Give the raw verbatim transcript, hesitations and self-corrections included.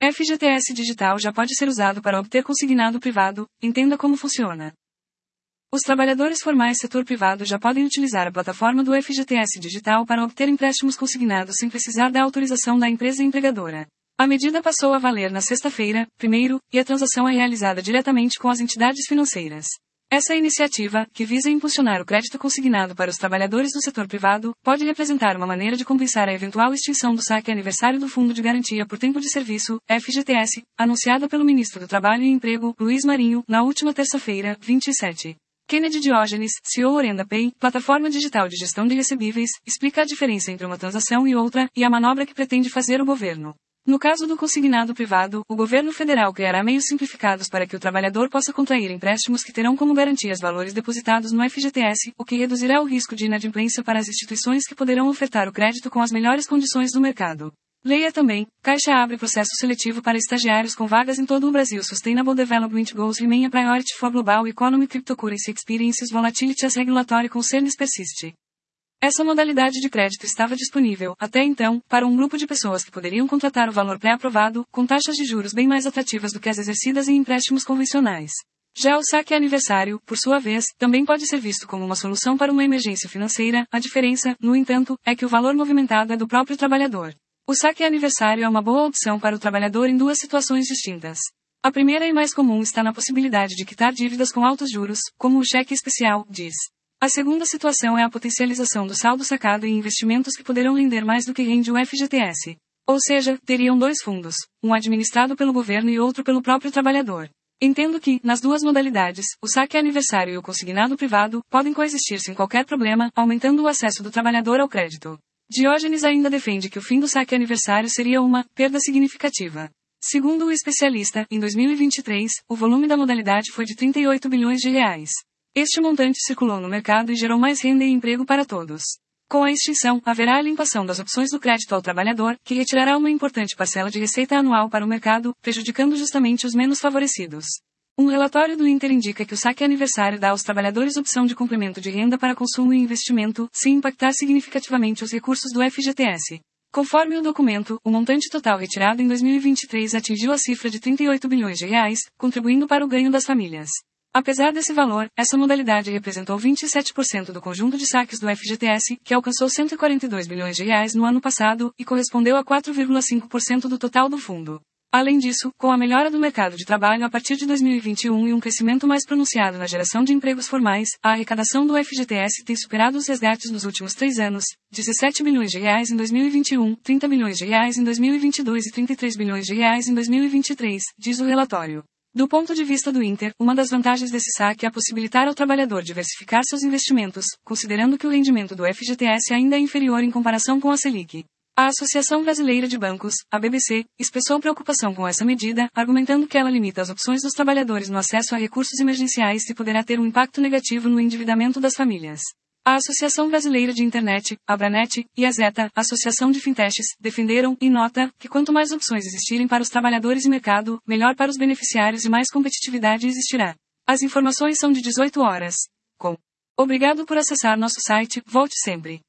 F G T S Digital já pode ser usado para obter consignado privado. Entenda como funciona. Os trabalhadores formais setor privado já podem utilizar a plataforma do F G T S Digital para obter empréstimos consignados sem precisar da autorização da empresa empregadora. A medida passou a valer na sexta-feira, primeiro, e a transação é realizada diretamente com as entidades financeiras. Essa iniciativa, que visa impulsionar o crédito consignado para os trabalhadores do setor privado, pode representar uma maneira de compensar a eventual extinção do saque aniversário do Fundo de Garantia por Tempo de Serviço, F G T S, anunciada pelo ministro do Trabalho e Emprego, Luiz Marinho, na última terça-feira, vinte e sete. Kennedy Diógenes, C E O Orenda Pay, plataforma digital de gestão de recebíveis, explica a diferença entre uma transação e outra, e a manobra que pretende fazer o governo. No caso do consignado privado, o governo federal criará meios simplificados para que o trabalhador possa contrair empréstimos que terão como garantias valores depositados no F G T S, o que reduzirá o risco de inadimplência para as instituições que poderão ofertar o crédito com as melhores condições do mercado. Leia também, Caixa abre processo seletivo para estagiários com vagas em todo o Brasil. Sustainable Development Goals remain a priority for global economy. Cryptocurrency experiences volatility as regulatory concerns persist. Essa modalidade de crédito estava disponível, até então, para um grupo de pessoas que poderiam contratar o valor pré-aprovado, com taxas de juros bem mais atrativas do que as exercidas em empréstimos convencionais. Já o saque aniversário, por sua vez, também pode ser visto como uma solução para uma emergência financeira. A diferença, no entanto, é que o valor movimentado é do próprio trabalhador. O saque aniversário é uma boa opção para o trabalhador em duas situações distintas. A primeira e mais comum está na possibilidade de quitar dívidas com altos juros, como o cheque especial, diz. A segunda situação é a potencialização do saldo sacado em investimentos que poderão render mais do que rende o F G T S. Ou seja, teriam dois fundos, um administrado pelo governo e outro pelo próprio trabalhador. Entendo que, nas duas modalidades, o saque aniversário e o consignado privado, podem coexistir sem qualquer problema, aumentando o acesso do trabalhador ao crédito. Diógenes ainda defende que o fim do saque aniversário seria uma perda significativa. Segundo o especialista, em dois mil e vinte e três, o volume da modalidade foi de trinta e oito bilhões de reais. Este montante circulou no mercado e gerou mais renda e emprego para todos. Com a extinção, haverá a limpação das opções do crédito ao trabalhador, que retirará uma importante parcela de receita anual para o mercado, prejudicando justamente os menos favorecidos. Um relatório do Inter indica que o saque aniversário dá aos trabalhadores opção de complemento de renda para consumo e investimento, sem impactar significativamente os recursos do F G T S. Conforme o documento, o montante total retirado em dois mil e vinte e três atingiu a cifra de trinta e oito bilhões de reais, contribuindo para o ganho das famílias. Apesar desse valor, essa modalidade representou vinte e sete por cento do conjunto de saques do F G T S, que alcançou cento e quarenta e dois bilhões de reais no ano passado, e correspondeu a quatro vírgula cinco por cento do total do fundo. Além disso, com a melhora do mercado de trabalho a partir de dois mil e vinte e um e um crescimento mais pronunciado na geração de empregos formais, a arrecadação do F G T S tem superado os resgates nos últimos três anos, dezessete bilhões de reais em dois mil e vinte e um, trinta bilhões de reais em dois mil e vinte e dois e trinta e três bilhões de reais em dois mil e vinte e três, diz o relatório. Do ponto de vista do Inter, uma das vantagens desse saque é possibilitar ao trabalhador diversificar seus investimentos, considerando que o rendimento do F G T S ainda é inferior em comparação com a Selic. A Associação Brasileira de Bancos, A B B C, expressou preocupação com essa medida, argumentando que ela limita as opções dos trabalhadores no acesso a recursos emergenciais e poderá ter um impacto negativo no endividamento das famílias. A Associação Brasileira de Internet, Abranet, e a Zeta, Associação de Fintechs, defenderam, em nota, que quanto mais opções existirem para os trabalhadores e mercado, melhor para os beneficiários e mais competitividade existirá. As informações são de dezoito horas. Com. Obrigado por acessar nosso site, volte sempre.